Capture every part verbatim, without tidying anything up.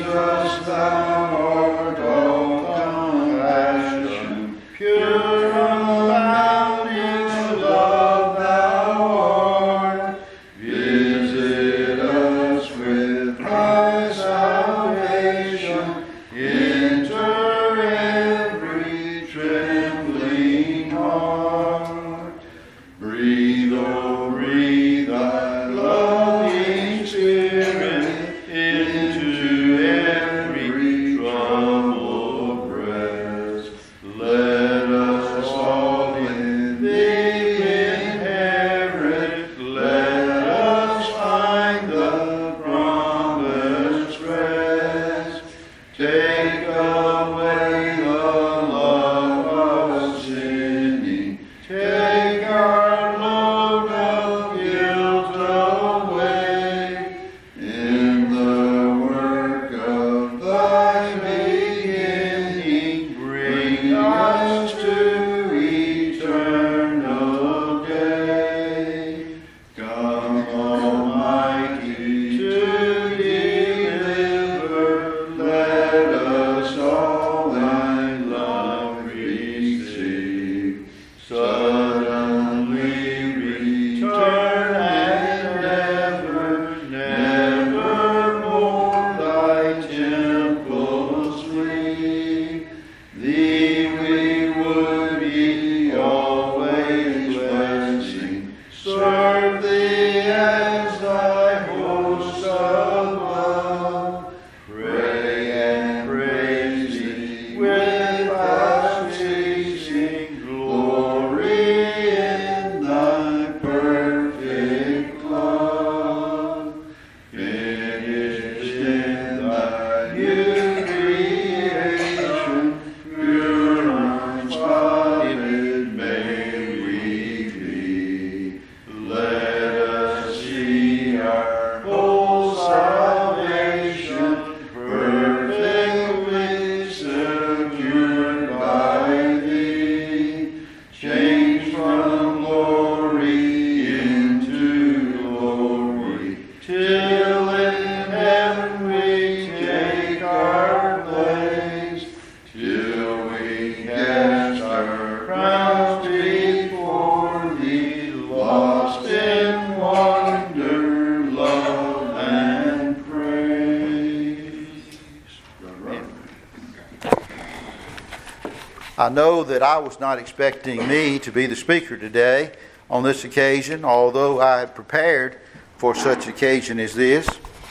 I know that I was not expecting me to be the speaker today on this occasion, although I had prepared for such occasion as this.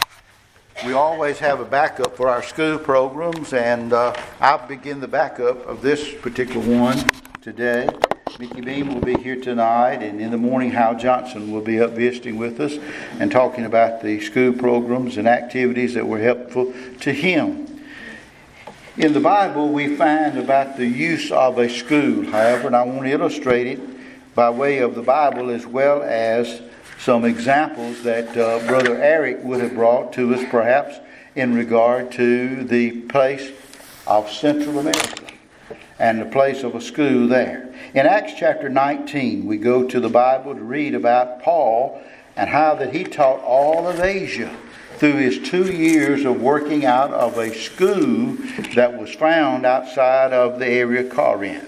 We always have a backup for our school programs, and uh, I'll begin the backup of this particular one today. Mickey Beam will be here tonight, and in the morning Hal Johnson will be up visiting with us and talking about the school programs and activities that were helpful to him. In the Bible, we find about the use of a school, however, and I want to illustrate it by way of the Bible as well as some examples that uh, Brother Eric would have brought to us, perhaps in regard to the place of Central America and the place of a school there. In Acts chapter nineteen, we go to the Bible to read about Paul and how that he taught all of Asia through his two years of working out of a school that was found outside of the area of Corinth.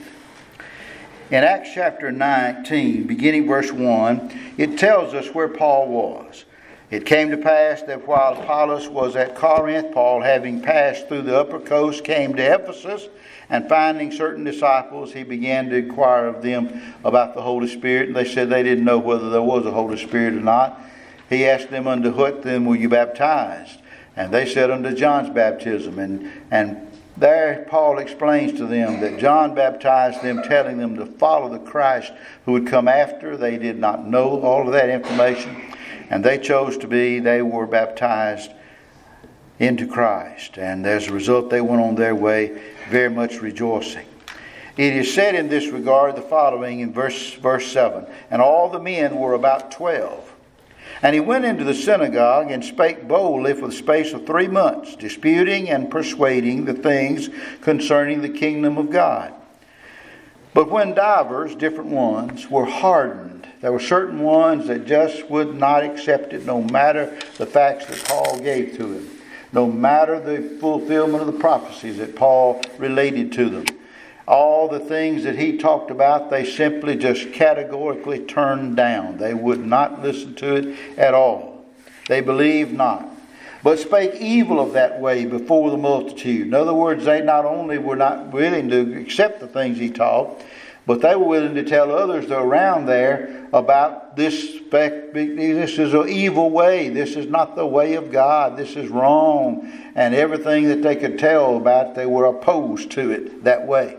In Acts chapter nineteen, beginning verse one, it tells us where Paul was. It came to pass that while Apollos was at Corinth, Paul, having passed through the upper coast, came to Ephesus, and finding certain disciples, he began to inquire of them about the Holy Spirit. And they said they didn't know whether there was a Holy Spirit or not. He asked them, unto what then were you baptized? And they said, unto John's baptism. And, and there Paul explains to them that John baptized them, telling them to follow the Christ who would come after. They did not know all of that information. And they chose to be, they were baptized into Christ. And as a result, they went on their way very much rejoicing. It is said in this regard the following in verse, verse seven. And all the men were about twelve. And he went into the synagogue and spake boldly for the space of three months, disputing and persuading the things concerning the kingdom of God. But when divers, different ones, were hardened, there were certain ones that just would not accept it, no matter the facts that Paul gave to him. no matter the fulfillment of the prophecies that Paul related to them. All the things that he talked about, they simply just categorically turned down. They would not listen to it at all. They believed not, but spake evil of that way before the multitude. In other words, they not only were not willing to accept the things he taught, but they were willing to tell others that were around there about this, this is an evil way. This is not the way of God. This is wrong. And everything that they could tell about, they were opposed to it that way.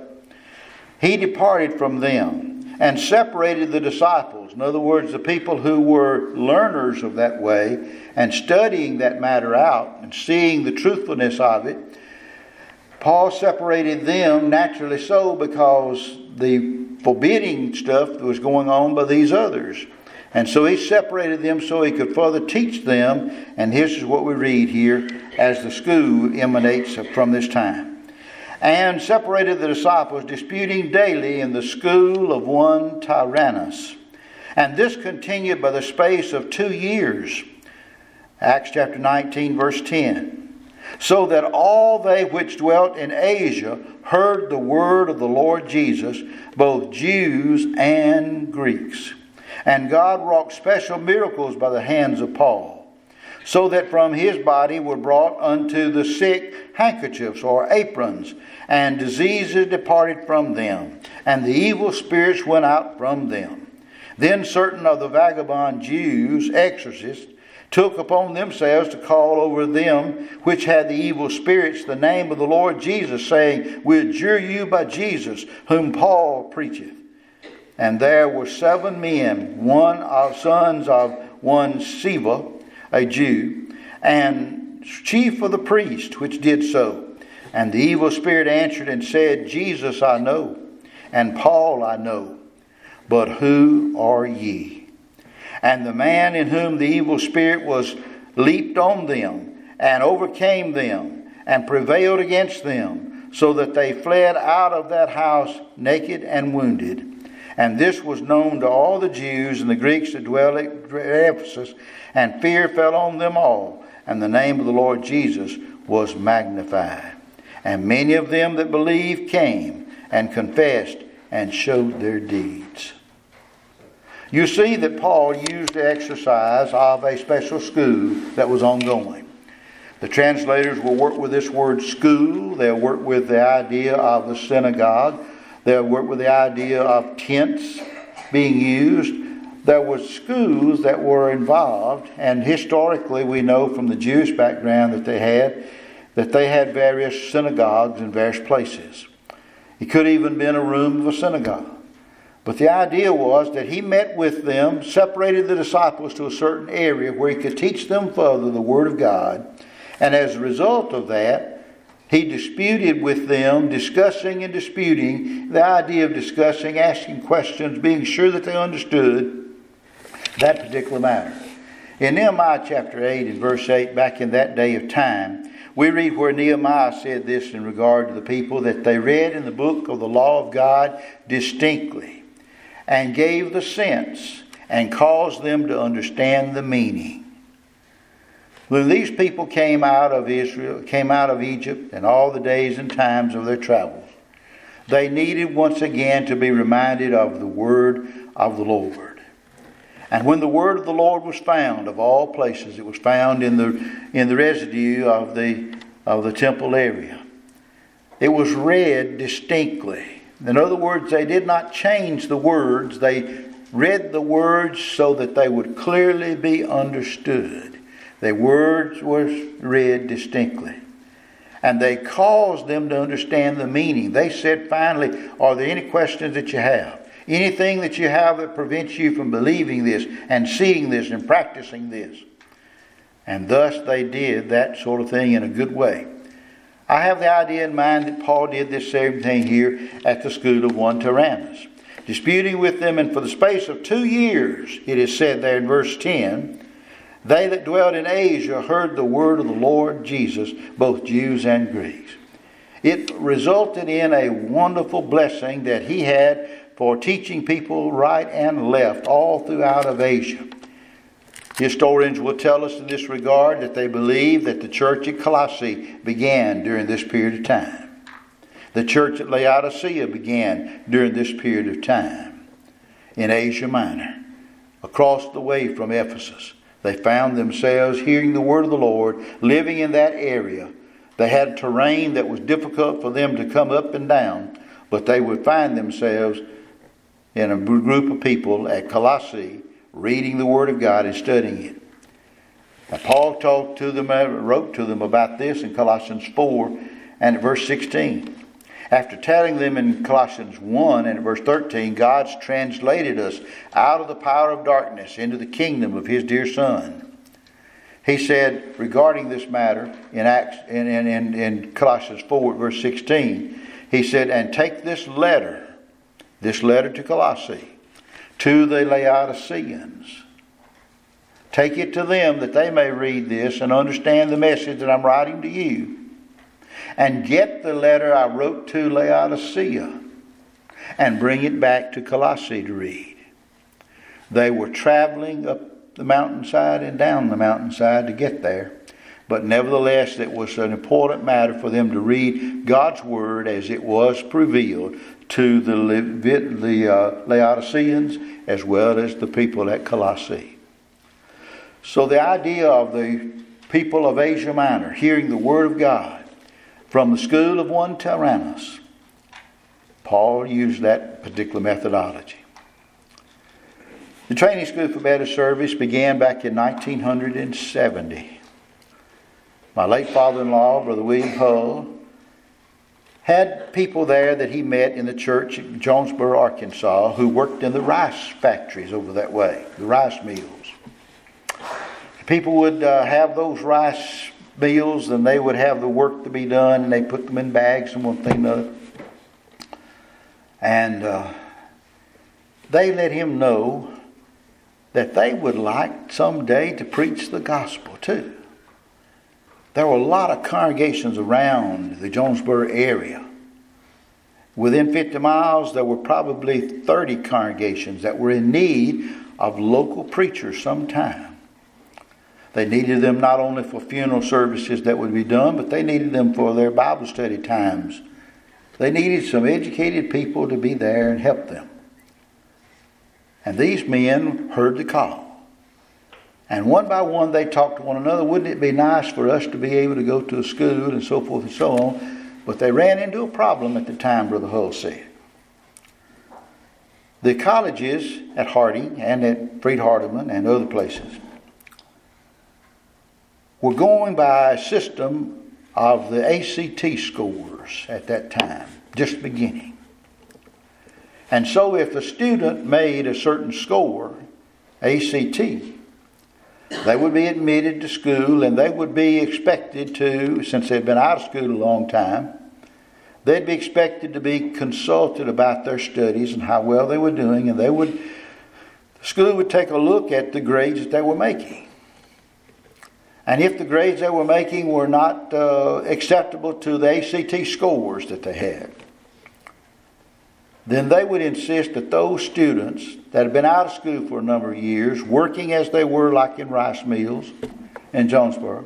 He departed from them and separated the disciples. In other words, the people who were learners of that way and studying that matter out and seeing the truthfulness of it. Paul separated them naturally so because the forbidding stuff was going on by these others. And so he separated them so he could further teach them. And this is what we read here as the school emanates from this time. And separated the disciples, disputing daily in the school of one Tyrannus. And this continued by the space of two years. Acts chapter nineteen, verse ten. So that all they which dwelt in Asia heard the word of the Lord Jesus, both Jews and Greeks. And God wrought special miracles by the hands of Paul, so that from his body were brought unto the sick handkerchiefs or aprons, and diseases departed from them, and the evil spirits went out from them. Then certain of the vagabond Jews, exorcists, took upon themselves to call over them which had the evil spirits the name of the Lord Jesus, saying, We adjure you by Jesus, whom Paul preacheth. And there were seven men, one of sons of one Sceva, a Jew, and chief of the priests, which did so. And the evil spirit answered and said, Jesus I know, and Paul I know, but who are ye? And the man in whom the evil spirit was leaped on them, and overcame them, and prevailed against them, so that they fled out of that house naked and wounded. And this was known to all the Jews and the Greeks that dwelt at Ephesus, and fear fell on them all, and the name of the Lord Jesus was magnified. And many of them that believed came and confessed and showed their deeds. You see that Paul used the exercise of a special school that was ongoing. The translators will work with this word school. They'll work with the idea of the synagogue. They'll work with the idea of tents being used. There were schools that were involved, and historically we know from the Jewish background that they had, that they had various synagogues in various places. It could have even been a room of a synagogue. But the idea was that he met with them, separated the disciples to a certain area where he could teach them further the Word of God. And as a result of that, he disputed with them, discussing and disputing, the idea of discussing, asking questions, being sure that they understood that particular matter. In Nehemiah chapter eight and verse eight, back in that day of time, we read where Nehemiah said this in regard to the people, that they read in the book of the law of God distinctly, and gave the sense, and caused them to understand the meaning. When these people came out of Israel, came out of Egypt, and all the days and times of their travels, they needed once again to be reminded of the word of the Lord. And when the word of the Lord was found, of all places, it was found in the in the residue of the of the temple area. It was read distinctly. In other words, they did not change the words. They read the words so that they would clearly be understood. The words were read distinctly. And they caused them to understand the meaning. They said, finally, are there any questions that you have? Anything that you have that prevents you from believing this and seeing this and practicing this? And thus they did that sort of thing in a good way. I have the idea in mind that Paul did this same thing here at the school of one Tyrannus. Disputing with them, and for the space of two years, it is said there in verse ten, they that dwelt in Asia heard the word of the Lord Jesus, both Jews and Greeks. It resulted in a wonderful blessing that he had for teaching people right and left all throughout of Asia. Historians will tell us in this regard that they believe that the church at Colossae began during this period of time. The church at Laodicea began during this period of time in Asia Minor, across the way from Ephesus. They found themselves hearing the word of the Lord, living in that area. They had terrain that was difficult for them to come up and down, but they would find themselves in a group of people at Colossae reading the Word of God and studying it. Now, Paul talked to them, wrote to them about this in Colossians four and at verse sixteen. After telling them in Colossians one and at verse thirteen, God's translated us out of the power of darkness into the kingdom of His dear Son. He said regarding this matter in Acts in, in, in, in Colossians four verse sixteen, he said, and take this letter, this letter to Colossae, to the Laodiceans. Take it to them that they may read this and understand the message that I'm writing to you. And get the letter I wrote to Laodicea and bring it back to Colossae to read. They were traveling up the mountainside and down the mountainside to get there. But nevertheless, it was an important matter for them to read God's Word as it was revealed to the, the uh, Laodiceans as well as the people at Colossae. So the idea of the people of Asia Minor hearing the Word of God from the school of one Tyrannus, Paul used that particular methodology. The training school for better service began back in nineteen seventy. My late father-in-law, Brother William Hull, had people there that he met in the church at Jonesboro, Arkansas, who worked in the rice factories over that way, the rice mills. People would uh, have those rice meals and they would have the work to be done and they put them in bags and one thing and another. And uh, they let him know that they would like someday to preach the gospel too. There were a lot of congregations around the Jonesboro area. Within fifty miles, there were probably thirty congregations that were in need of local preachers sometime. They needed them not only for funeral services that would be done, but they needed them for their Bible study times. They needed some educated people to be there and help them. And these men heard the call. And one by one they talked to one another. Wouldn't it be nice for us to be able to go to a school and so forth and so on? But they ran into a problem at the time, Brother Hull said. The colleges at Harding and at Freed-Hardeman and other places were going by a system of the A C T scores at that time, just beginning. And so if a student made a certain score, A C T, they would be admitted to school and they would be expected to, since they'd been out of school a long time, they'd be expected to be consulted about their studies and how well they were doing, and they would, the school would take a look at the grades that they were making. And if the grades they were making were not uh, acceptable to the A C T scores that they had, then they would insist that those students that had been out of school for a number of years, working as they were like in rice mills in Jonesboro,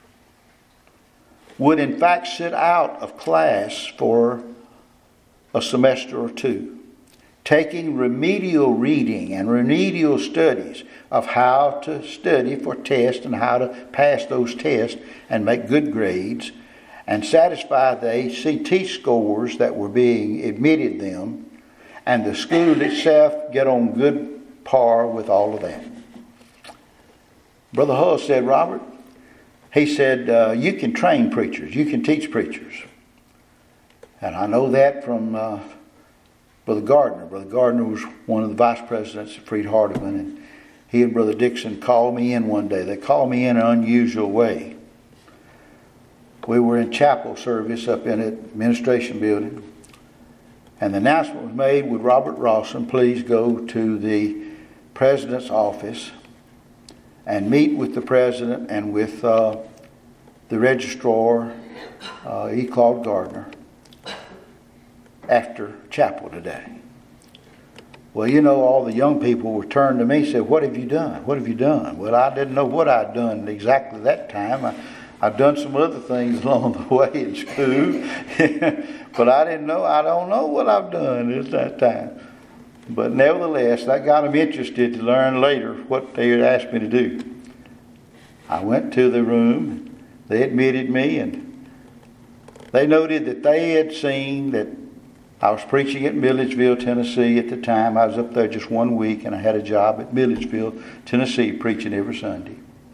would in fact sit out of class for a semester or two, taking remedial reading and remedial studies of how to study for tests and how to pass those tests and make good grades and satisfy the A C T scores that were being admitted them, and the school itself get on good par with all of that. Brother Hull said, Robert, he said, uh, you can train preachers, you can teach preachers. And I know that from uh, Brother Gardner. Brother Gardner was one of the vice presidents at Freed-Hardeman, and he and Brother Dixon called me in one day. They called me in an unusual way. We were in chapel service up in the administration building, and the announcement was made, would Robert Rawson please go to the president's office and meet with the president and with uh, the registrar, uh, E. Claude Gardner, after chapel today. Well, you know, all the young people were turned to me and said, what have you done? What have you done? Well, I didn't know what I'd done exactly that time. I, I've done some other things along the way in school, but I didn't know, I don't know what I've done at that time. But nevertheless, that got them interested to learn later what they had asked me to do. I went to the room, they admitted me, and they noted that they had seen that I was preaching at Milledgeville, Tennessee at the time. I was up there just one week, and I had a job at Milledgeville, Tennessee, preaching every Sunday.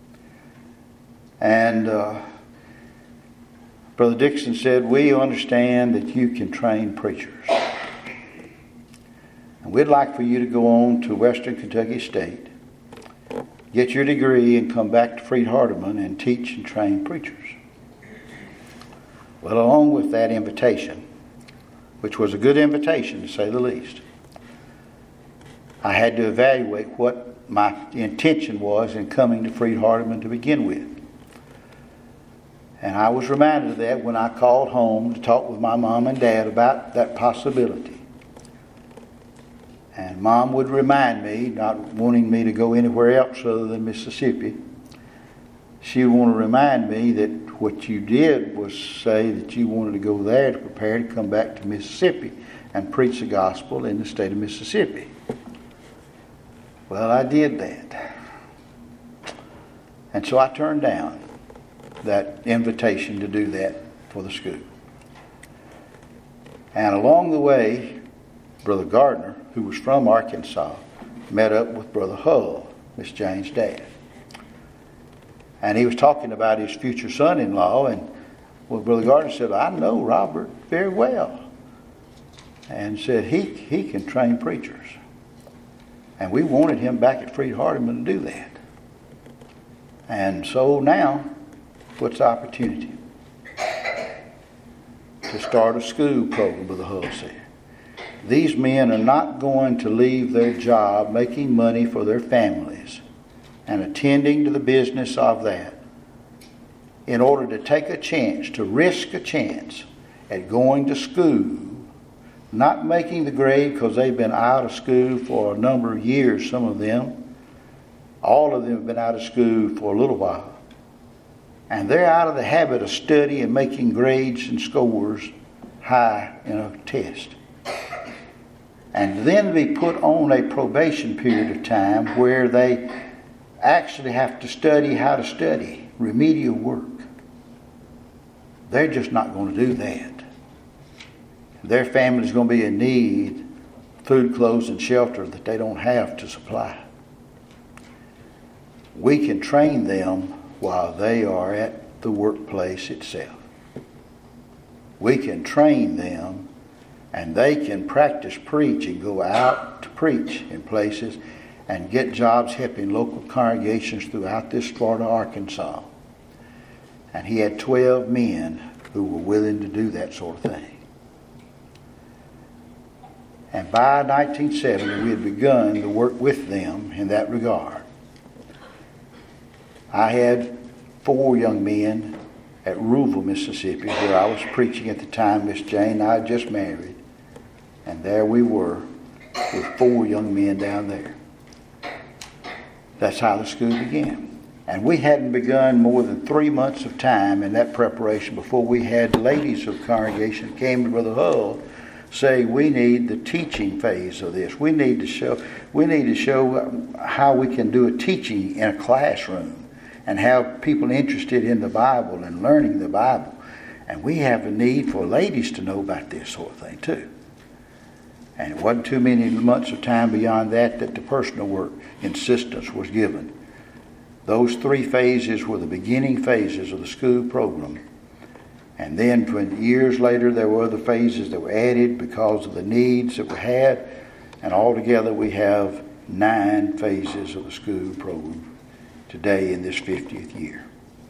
And uh, Brother Dixon said, we understand that you can train preachers. And we'd like for you to go on to Western Kentucky State, get your degree, and come back to Freed-Hardeman and teach and train preachers. Well, along with that invitation, which was a good invitation to say the least, I had to evaluate what my intention was in coming to Freed-Hardeman to begin with. And I was reminded of that when I called home to talk with my mom and dad about that possibility. And Mom would remind me, not wanting me to go anywhere else other than Mississippi, she would want to remind me that what you did was say that you wanted to go there to prepare to come back to Mississippi and preach the gospel in the state of Mississippi. Well, I did that. And so I turned down that invitation to do that for the school. And along the way, Brother Gardner, who was from Arkansas, met up with Brother Hull, Miss Jane's dad. And he was talking about his future son-in-law, and well, Brother Gardner said, I know Robert very well. And said, he, he can train preachers. And we wanted him back at Freed-Hardeman to do that. And so now, what's the opportunity? To start a school program, Brother Hull said. These men are not going to leave their job making money for their families and attending to the business of that in order to take a chance, to risk a chance at going to school, not making the grade because they've been out of school for a number of years, some of them. All of them have been out of school for a little while. And they're out of the habit of study and making grades and scores high in a test. And then be put on a probation period of time where they actually have to study how to study, remedial work. They're just not going to do that. Their family's going to be in need of food, clothes, and shelter that they don't have to supply. We can train them while they are at the workplace itself. We can train them, and they can practice preach and go out to preach in places and get jobs helping local congregations throughout this part of Arkansas. And he had twelve men who were willing to do that sort of thing. And by nineteen seventy, we had begun to work with them in that regard. I had four young men at Ruleville, Mississippi, where I was preaching at the time. Miss Jane and I had just married. And there we were with four young men down there. That's how the school began. And we hadn't begun more than three months of time in that preparation before we had ladies of the congregation came to Brother Hull saying, we need the teaching phase of this. We need to show, we need to show how we can do a teaching in a classroom and have people interested in the Bible and learning the Bible. And we have a need for ladies to know about this sort of thing too. And it wasn't too many months of time beyond that that the personal work insistence was given. Those three phases were the beginning phases of the school program. And then when years later there were other phases that were added because of the needs that were had. And altogether we have nine phases of the school program today in this fiftieth year.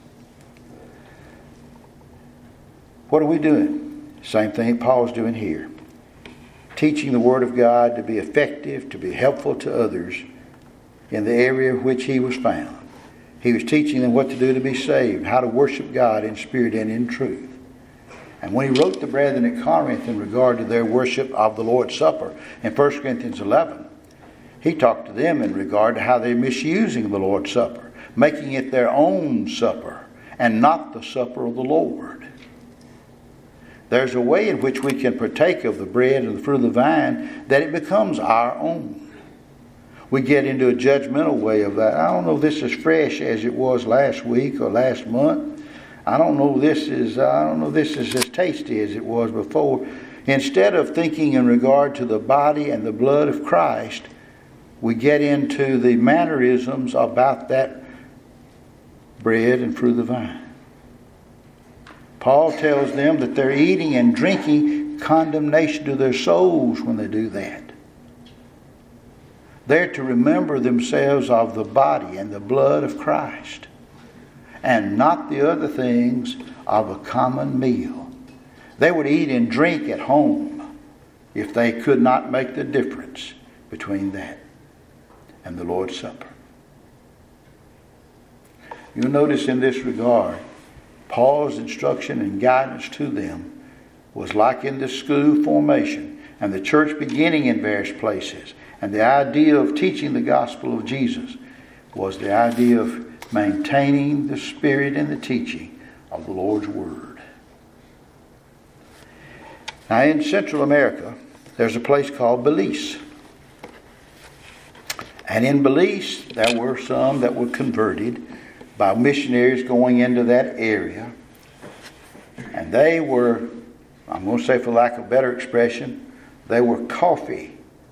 What are we doing? Same thing Paul's doing here. Teaching the Word of God to be effective, to be helpful to others in the area in which he was found. He was teaching them what to do to be saved, how to worship God in spirit and in truth. And when he wrote the brethren at Corinth in regard to their worship of the Lord's Supper in First Corinthians eleven, He talked to them in regard to how they're misusing the Lord's Supper, making it their own supper and not the supper of the Lord. There's a way in which we can partake of the bread and the fruit of the vine that it becomes our own. We get into a judgmental way of that. I don't know if this is fresh as it was last week or last month. I don't know if this is I don't know if this is as tasty as it was before. Instead of thinking in regard to the body and the blood of Christ, we get into the mannerisms about that bread and fruit of the vine. Paul tells them that they're eating and drinking condemnation to their souls when they do that. They're to remember themselves of the body and the blood of Christ, and not the other things of a common meal. They would eat and drink at home if they could not make the difference between that and the Lord's Supper. You'll notice in this regard, Paul's instruction and guidance to them was like in the school formation and the church beginning in various places. And the idea of teaching the gospel of Jesus was the idea of maintaining the spirit and the teaching of the Lord's Word. Now in Central America, there's a place called Belize. And in Belize, there were some that were converted by missionaries going into that area. And they were, I'm going to say for lack of a better expression, they were coffee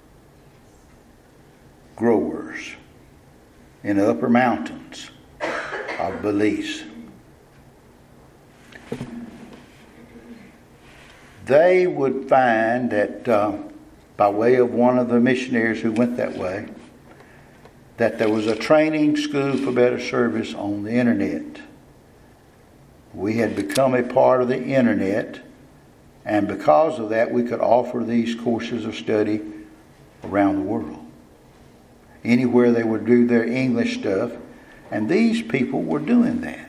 growers in the upper mountains of Belize. They would find that uh, by way of one of the missionaries who went that way, that there was a training school for better service on the internet. We had become a part of the internet, and because of that we could offer these courses of study around the world. Anywhere they would do their English stuff, and these people were doing that.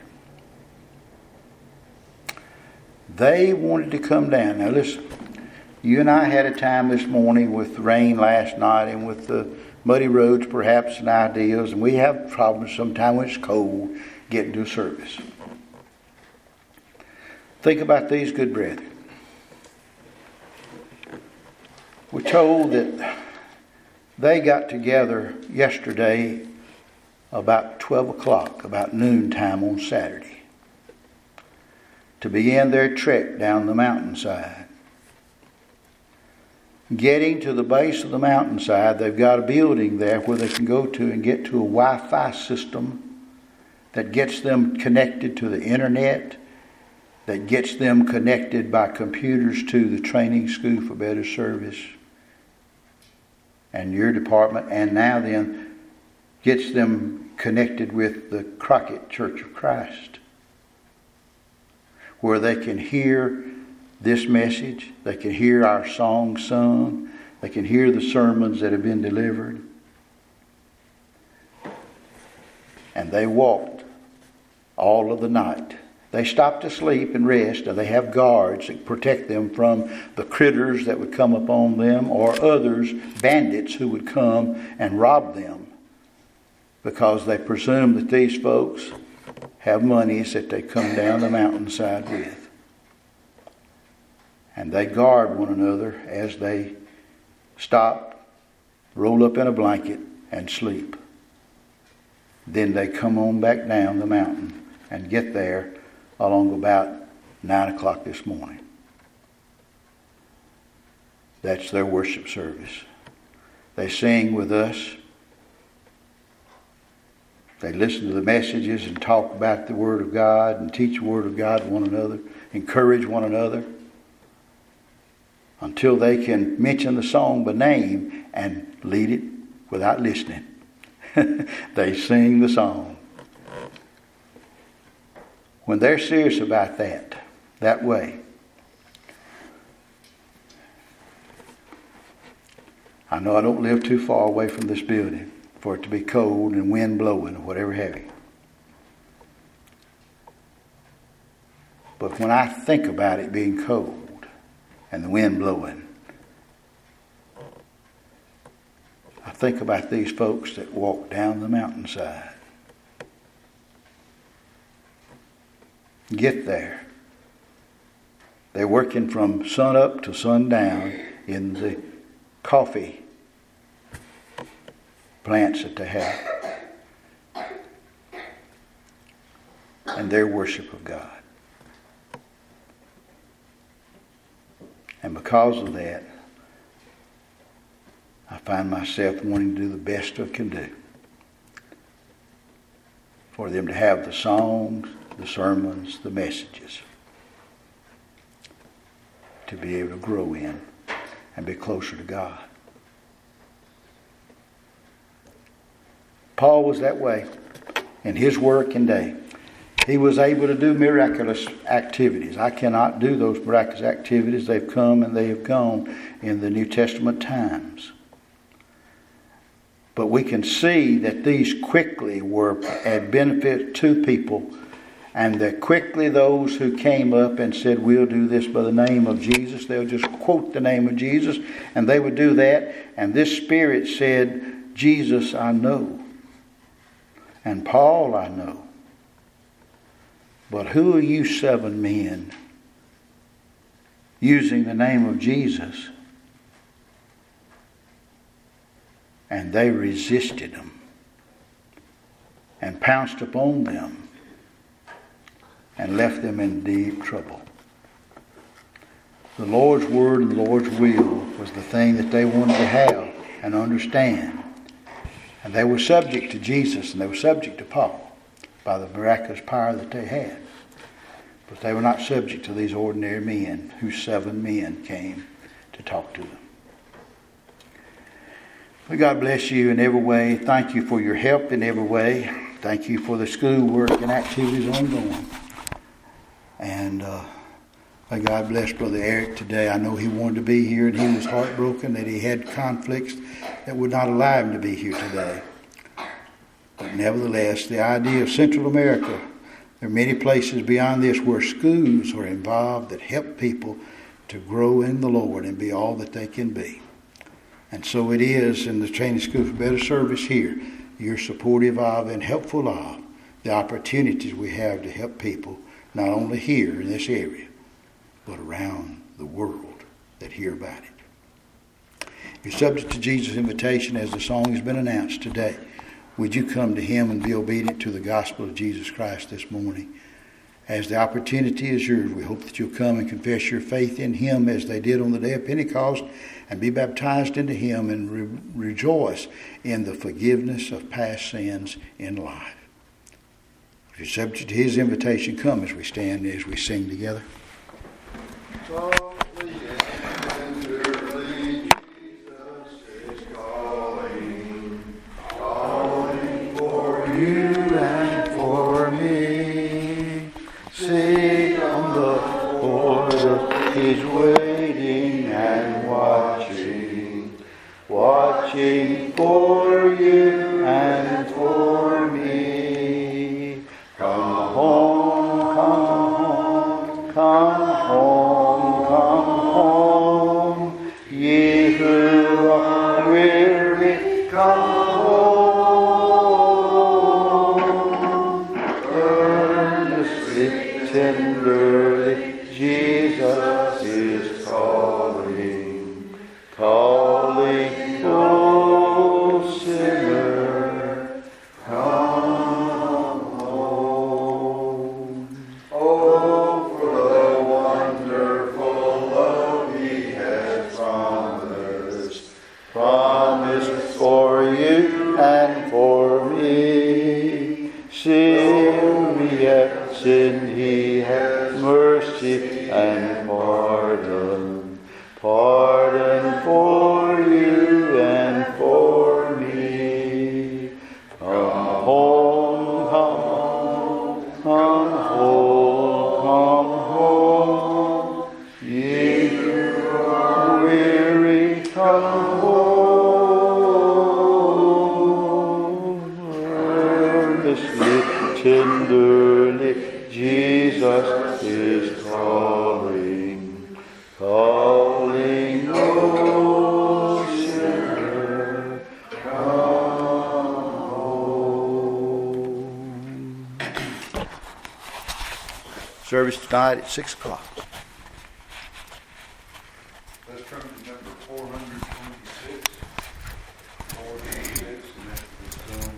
They wanted to come down. Now listen, you and I had a time this morning with rain last night and with the muddy roads perhaps and ideas, and we have problems sometimes when it's cold getting to a service. Think about these good brethren. We're told that they got together yesterday about twelve o'clock, about noontime on Saturday, to begin their trek down the mountainside. Getting to the base of the mountainside, they've got a building there where they can go to and get to a Wi-Fi system that gets them connected to the internet, that gets them connected by computers to the training school for better service and your department, and now then gets them connected with the Crockett Church of Christ, where they can hear this message, they can hear our songs sung, they can hear the sermons that have been delivered. And they walked all of the night. They stopped to sleep and rest, and they have guards that protect them from the critters that would come upon them, or others, bandits, who would come and rob them, because they presume that these folks have monies that they come down the mountainside with. And they guard one another as they stop, roll up in a blanket, and sleep. Then they come on back down the mountain and get there along about nine o'clock this morning. That's their worship service. They sing with us. They listen to the messages and talk about the Word of God and teach the Word of God to one another, encourage one another, until they can mention the song by name and lead it without listening. They sing the song. When they're serious about that, that way, I know I don't live too far away from this building for it to be cold and wind blowing or whatever have you. But when I think about it being cold and the wind blowing, I think about these folks that walk down the mountainside. Get there. They're working from sun up to sundown in the coffee plants that they have. And their worship of God. And because of that, I find myself wanting to do the best I can do for them to have the songs, the sermons, the messages to be able to grow in and be closer to God. Paul was that way in his work and day. He was able to do miraculous activities. I cannot do those miraculous activities. They've come and they have gone in the New Testament times. But we can see that these quickly were at benefit to people, and that quickly those who came up and said, we'll do this by the name of Jesus, they'll just quote the name of Jesus, and they would do that. And this Spirit said, Jesus I know, and Paul I know. But who are you seven men using the name of Jesus? And they resisted them and pounced upon them and left them in deep trouble. The Lord's word and the Lord's will was the thing that they wanted to have and understand. And they were subject to Jesus and they were subject to Paul by the miraculous power that they had. But they were not subject to these ordinary men whose seven men came to talk to them. May God bless you in every way. Thank you for your help in every way. Thank you for the school work and activities ongoing. And uh, may God bless Brother Eric today. I know he wanted to be here and he was heartbroken that he had conflicts that would not allow him to be here today. But nevertheless, the idea of Central America, there are many places beyond this where schools are involved that help people to grow in the Lord and be all that they can be. And so it is in the Training School for Better Service here. You're supportive of and helpful of the opportunities we have to help people, not only here in this area, but around the world that hear about it. You're subject to Jesus' invitation as the song has been announced today. Would you come to Him and be obedient to the gospel of Jesus Christ this morning? As the opportunity is yours, we hope that you'll come and confess your faith in Him as they did on the day of Pentecost and be baptized into Him and re- rejoice in the forgiveness of past sins in life. If you're subject to His invitation, come as we stand and as we sing together. Watching for you and for me. Come home, come home, come home, come home. Ye who are weary, come home. Earnestly, tenderly, Jesus is calling, calling. Oh, sinner, come home. Oh, for the wonderful love He has promised, promised for you and for me. Sin we have sinned, He has mercy and pardon, pardon for you. And for me, come home, come home, come home, come home. Ye who are weary, come home. Earnestly, tenderly, Jesus is calling. service tonight at six o'clock. Let's turn to number four hundred twenty-six. four twenty-six, and that's the song.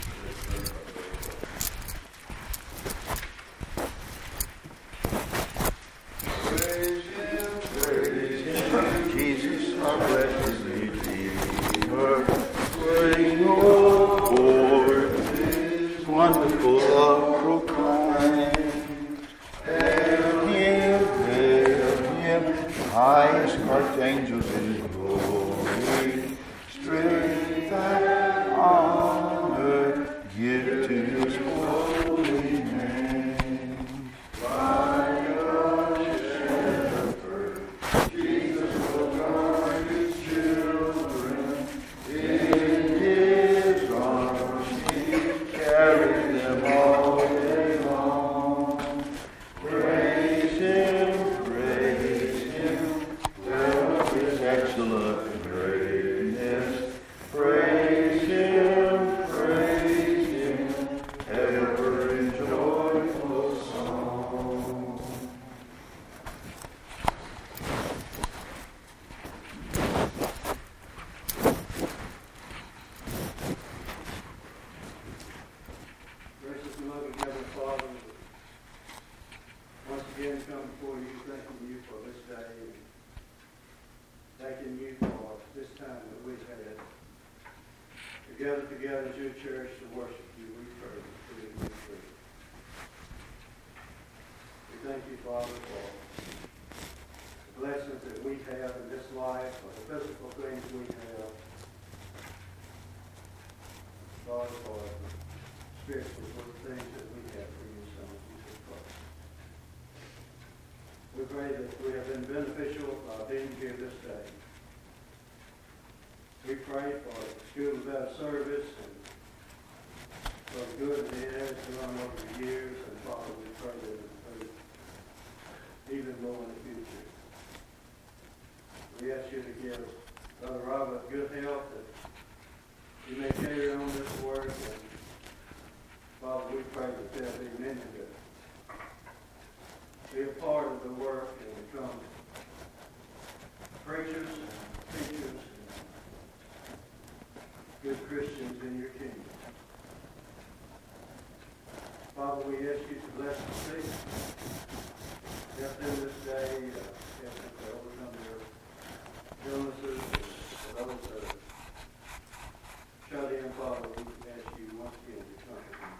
Praise Him, praise Him, Jesus, our blessed Redeemer, bring forth His wonderful love proclaim. Hail Him, hail Him, highest archangels in glory, strength and honor give to His holy name. Like a shepherd, Jesus will guard His children. In His arms He carries them all day long. Praise Him, praise Him, tell His excellent greatness. Praise Him, praise Him, ever in joyful song. Gracious and loving Heavenly Father, once again come before you, thanking you for this day, and thanking you for this time that we've had together together as your church to worship you. We pray for you. We pray. We thank you, Father, for the blessings that we have in this life, for the physical things we have. Father, for the spiritual things that we have for you, Son, Jesus Christ. We pray that we have been beneficial uh, being here this day. We pray for the school without service and for the good that it has done over the years, and Father, we pray that it will even more in the future. We ask you to give Brother Robert good health, that he may carry on this work, and Father, we pray that there be many that be a part of the work and become preachers and teachers and good Christians in your kingdom. Father, we ask you to bless the sick. Help them this day. Uh, help them to overcome their illnesses. And for those that are shut in, Father, we ask you once again to comfort them.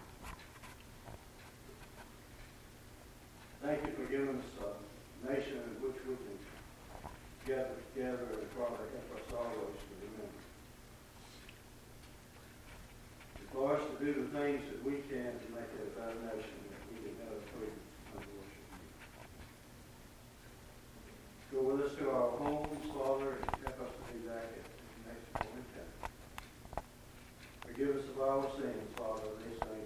Thank you for giving us a nation in which we can gather together, and Father, help us always to remember. For us to do the things that we can to make it a better nation, that we can have freedom and worship you. Go with us to our homes, Father, and help us to be back at the next point in time. Forgive us of our sins, Father, these things